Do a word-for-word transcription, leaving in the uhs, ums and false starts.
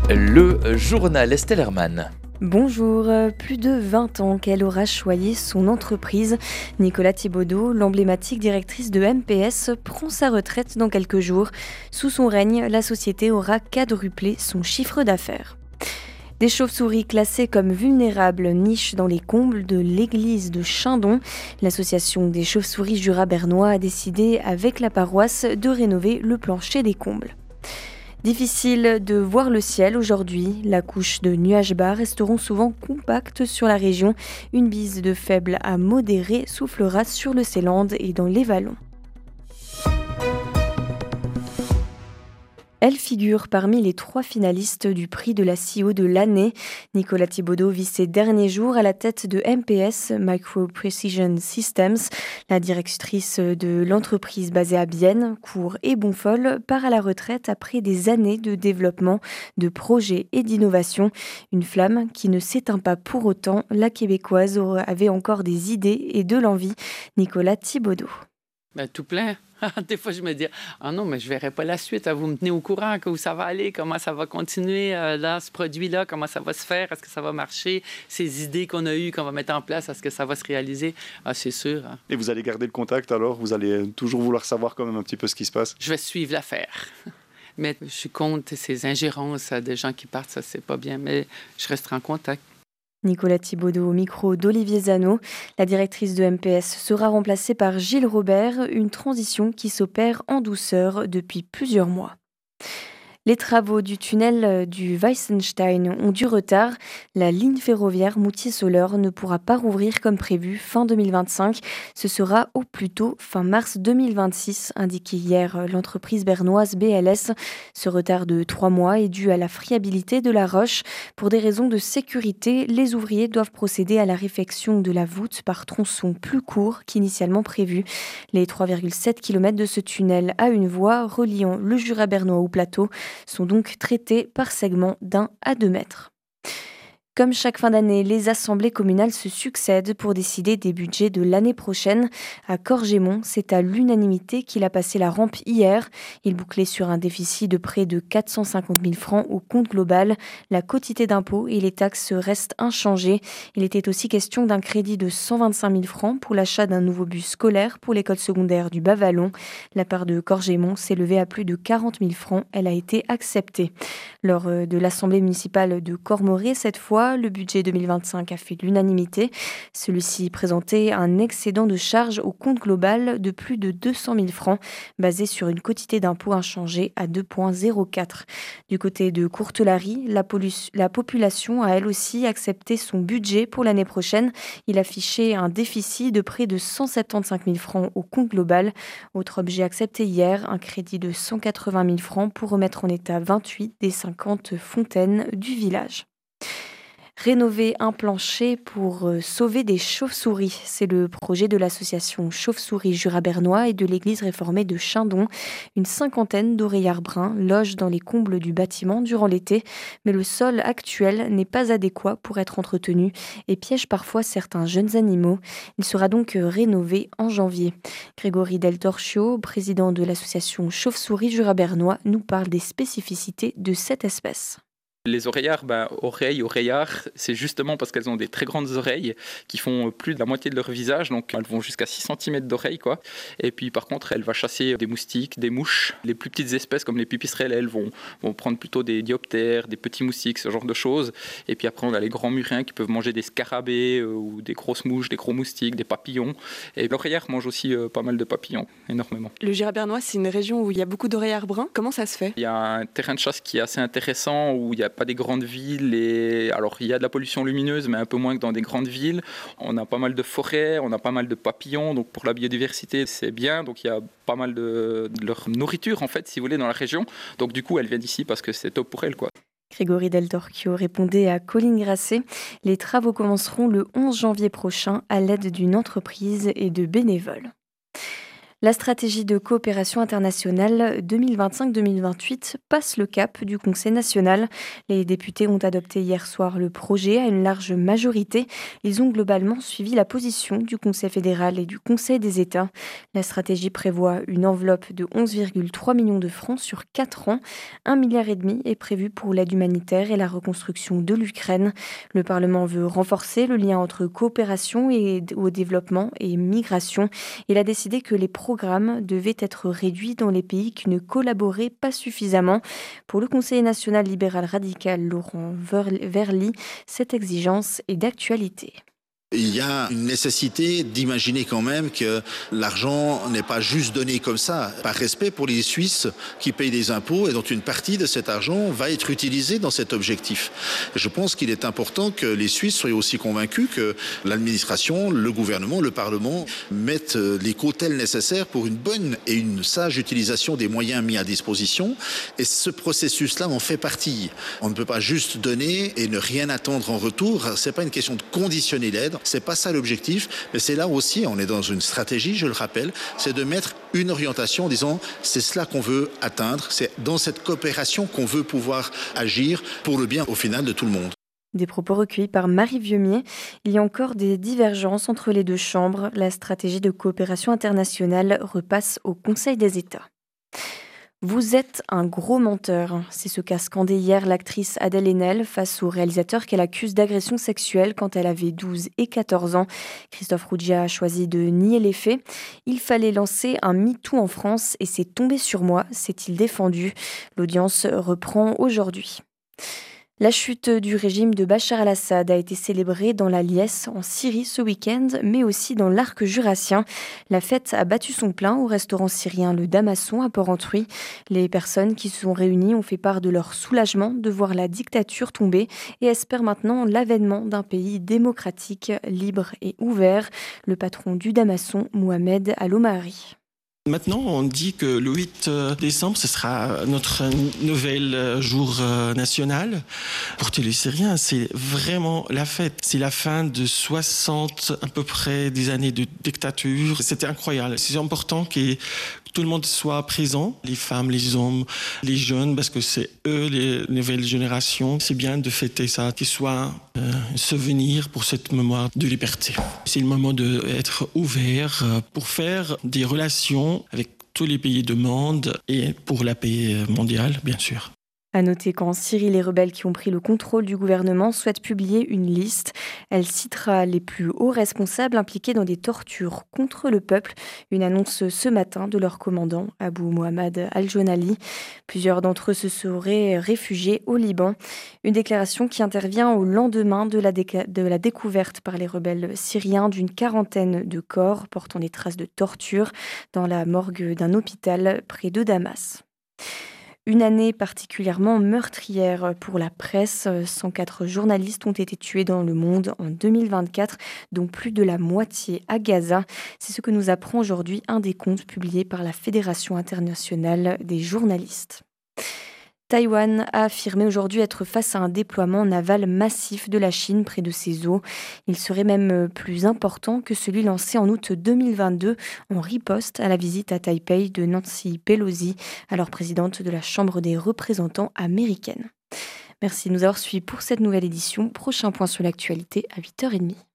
Le journal Estelle Hermann. Bonjour, plus de vingt ans qu'elle aura choyé son entreprise. Nicolas Thibaudeau, l'emblématique directrice de M P S, prend sa retraite dans quelques jours. Sous son règne, la société aura quadruplé son chiffre d'affaires. Des chauves-souris classées comme vulnérables nichent dans les combles de l'église de Chindon. L'association des chauves-souris jura-bernois a décidé, avec la paroisse, de rénover le plancher des combles. Difficile de voir le ciel aujourd'hui. La couche de nuages bas resteront souvent compactes sur la région. Une bise de faible à modérée soufflera sur le Seeland et dans les vallons. Elle figure parmi les trois finalistes du prix de la C E O de l'année. Nicolas Thibaudeau vit ses derniers jours à la tête de M P S, Micro Precision Systems. La directrice de l'entreprise basée à Bienne, Cours et Bonfol, part à la retraite après des années de développement, de projets et d'innovation. Une flamme qui ne s'éteint pas pour autant. La Québécoise avait encore des idées et de l'envie. Nicolas Thibaudeau. Ben, tout plein. Des fois, je me dis, ah non, mais je ne verrai pas la suite. Vous me tenez au courant, où ça va aller, comment ça va continuer, euh, là, ce produit-là, comment ça va se faire, est-ce que ça va marcher, ces idées qu'on a eues, qu'on va mettre en place, est-ce que ça va se réaliser? Ah, c'est sûr. Hein. Et vous allez garder le contact alors? Vous allez toujours vouloir savoir quand même un petit peu ce qui se passe? Je vais suivre l'affaire. Mais je suis contre ces ingérences des gens qui partent, ça, c'est pas bien, mais je resterai en contact. Nicolas Thibaudeau au micro d'Olivier Zano. La directrice de M P S sera remplacée par Gilles Robert, une transition qui s'opère en douceur depuis plusieurs mois. Les travaux du tunnel du Weissenstein ont du retard. La ligne ferroviaire Moutier-Soleure ne pourra pas rouvrir comme prévu fin deux mille vingt-cinq. Ce sera au plus tôt fin mars deux mille vingt-six, indiqué hier l'entreprise bernoise B L S. Ce retard de trois mois est dû à la friabilité de la roche. Pour des raisons de sécurité, les ouvriers doivent procéder à la réfection de la voûte par tronçon plus court qu'initialement prévu. Les trois virgule sept kilomètres de ce tunnel à une voie reliant le Jura bernois au plateau sont donc traités par segments d'un à deux mètres. Comme chaque fin d'année, les assemblées communales se succèdent pour décider des budgets de l'année prochaine. À Corgémont, c'est à l'unanimité qu'il a passé la rampe hier. Il bouclait sur un déficit de près de quatre cent cinquante mille francs au compte global. La quotité d'impôts et les taxes restent inchangées. Il était aussi question d'un crédit de cent vingt-cinq mille francs pour l'achat d'un nouveau bus scolaire pour l'école secondaire du Bas-Vallon. La part de Corgémont s'est levée à plus de quarante mille francs. Elle a été acceptée. Lors de l'assemblée municipale de Cormoré, cette fois, le budget deux mille vingt-cinq a fait l'unanimité. Celui-ci présentait un excédent de charges au compte global de plus de deux cent mille francs, basé sur une quotité d'impôt inchangée à deux virgule zéro quatre. Du côté de Courtelary, la, pollu- la population a elle aussi accepté son budget pour l'année prochaine. Il affichait un déficit de près de cent soixante-quinze mille francs au compte global. Autre objet accepté hier, un crédit de cent quatre-vingt mille francs pour remettre en état vingt-huit des cinquante fontaines du village. Rénover un plancher pour sauver des chauves-souris. C'est le projet de l'association Chauves-souris Jura-bernois et de l'église réformée de Chindon. Une cinquantaine d'oreillards bruns logent dans les combles du bâtiment durant l'été, mais le sol actuel n'est pas adéquat pour être entretenu et piège parfois certains jeunes animaux. Il sera donc rénové en janvier. Grégory Del Torchio, président de l'association Chauves-souris Jura-bernois, nous parle des spécificités de cette espèce. Les oreillards, ben, oreilles, oreillards, c'est justement parce qu'elles ont des très grandes oreilles qui font plus de la moitié de leur visage, donc elles vont jusqu'à six centimètres d'oreilles, quoi. Et puis par contre, elle va chasser des moustiques, des mouches. Les plus petites espèces comme les pipistrelles, elles vont, vont prendre plutôt des dioptères, des petits moustiques, ce genre de choses. Et puis après, on a les grands murins qui peuvent manger des scarabées euh, ou des grosses mouches, des gros moustiques, des papillons. Et l'oreillard mange aussi euh, pas mal de papillons, énormément. Le Jura bernois, c'est une région où il y a beaucoup d'oreillards bruns. Comment ça se fait? Il y a un terrain de chasse qui est assez intéressant où il y a pas des grandes villes et alors il y a de la pollution lumineuse mais un peu moins que dans des grandes villes. On a pas mal de forêts, on a pas mal de papillons, donc pour la biodiversité c'est bien, donc il y a pas mal de, de leur nourriture en fait si vous voulez dans la région, donc du coup elles viennent ici parce que c'est top pour elles quoi. Grégory Del Torchio répondait à Colline Grasset. Les travaux commenceront le onze janvier prochain à l'aide d'une entreprise et de bénévoles. La stratégie de coopération internationale deux mille vingt-cinq deux mille vingt-huit passe le cap du Conseil national. Les députés ont adopté hier soir le projet à une large majorité. Ils ont globalement suivi la position du Conseil fédéral et du Conseil des États. La stratégie prévoit une enveloppe de onze virgule trois millions de francs sur quatre ans. Un milliard et demi est prévu pour l'aide humanitaire et la reconstruction de l'Ukraine. Le Parlement veut renforcer le lien entre coopération et au développement et migration. Il a décidé que les programmes devaient être réduits dans les pays qui ne collaboraient pas suffisamment. Pour le Conseil national libéral radical Laurent Verly, cette exigence est d'actualité. Il y a une nécessité d'imaginer quand même que l'argent n'est pas juste donné comme ça, par respect pour les Suisses qui payent des impôts et dont une partie de cet argent va être utilisée dans cet objectif. Je pense qu'il est important que les Suisses soient aussi convaincus que l'administration, le gouvernement, le Parlement mettent les cautèles nécessaires pour une bonne et une sage utilisation des moyens mis à disposition. Et ce processus-là en fait partie. On ne peut pas juste donner et ne rien attendre en retour. C'est pas une question de conditionner l'aide. C'est pas ça l'objectif, mais c'est là aussi, on est dans une stratégie, je le rappelle, c'est de mettre une orientation en disant c'est cela qu'on veut atteindre, c'est dans cette coopération qu'on veut pouvoir agir pour le bien au final de tout le monde. Des propos recueillis par Marie Vieumier. Il y a encore des divergences entre les deux chambres. La stratégie de coopération internationale repasse au Conseil des États. Vous êtes un gros menteur. C'est ce qu'a scandé hier l'actrice Adèle Haenel face au réalisateur qu'elle accuse d'agression sexuelle quand elle avait douze et quatorze ans. Christophe Rougia a choisi de nier les faits. Il fallait lancer un MeToo en France et c'est tombé sur moi, s'est-il défendu. L'audience reprend aujourd'hui. La chute du régime de Bachar el-Assad a été célébrée dans la Liesse, en Syrie, ce week-end, mais aussi dans l'arc jurassien. La fête a battu son plein au restaurant syrien Le Damasson à Porrentruy. Les personnes qui se sont réunies ont fait part de leur soulagement de voir la dictature tomber et espèrent maintenant l'avènement d'un pays démocratique, libre et ouvert. Le patron du Damasson, Mohamed Al-Omari. Maintenant, on dit que le huit décembre, ce sera notre nouvel jour national. Pour tous les Syriens, c'est vraiment la fête. C'est la fin de soixante à peu près des années de dictature. C'était incroyable. C'est important que tout le monde soit présent, les femmes, les hommes, les jeunes, parce que c'est eux, les nouvelles générations. C'est bien de fêter ça, qu'il soit euh, un souvenir pour cette mémoire de liberté. C'est le moment d'être ouvert pour faire des relations avec tous les pays du monde et pour la paix mondiale, bien sûr. À noter qu'en Syrie, les rebelles qui ont pris le contrôle du gouvernement souhaitent publier une liste. Elle citera les plus hauts responsables impliqués dans des tortures contre le peuple. Une annonce ce matin de leur commandant, Abu Mohamed Al-Jonali. Plusieurs d'entre eux se seraient réfugiés au Liban. Une déclaration qui intervient au lendemain de la, déca- de la découverte par les rebelles syriens d'une quarantaine de corps portant des traces de torture dans la morgue d'un hôpital près de Damas. Une année particulièrement meurtrière pour la presse. cent quatre journalistes ont été tués dans le monde en deux mille vingt-quatre, dont plus de la moitié à Gaza. C'est ce que nous apprend aujourd'hui un des comptes publiés par la Fédération internationale des journalistes. Taïwan a affirmé aujourd'hui être face à un déploiement naval massif de la Chine près de ses eaux. Il serait même plus important que celui lancé en août deux mille vingt-deux en riposte à la visite à Taipei de Nancy Pelosi, alors présidente de la Chambre des représentants américaine. Merci de nous avoir suivis pour cette nouvelle édition. Prochain point sur l'actualité à huit heures trente.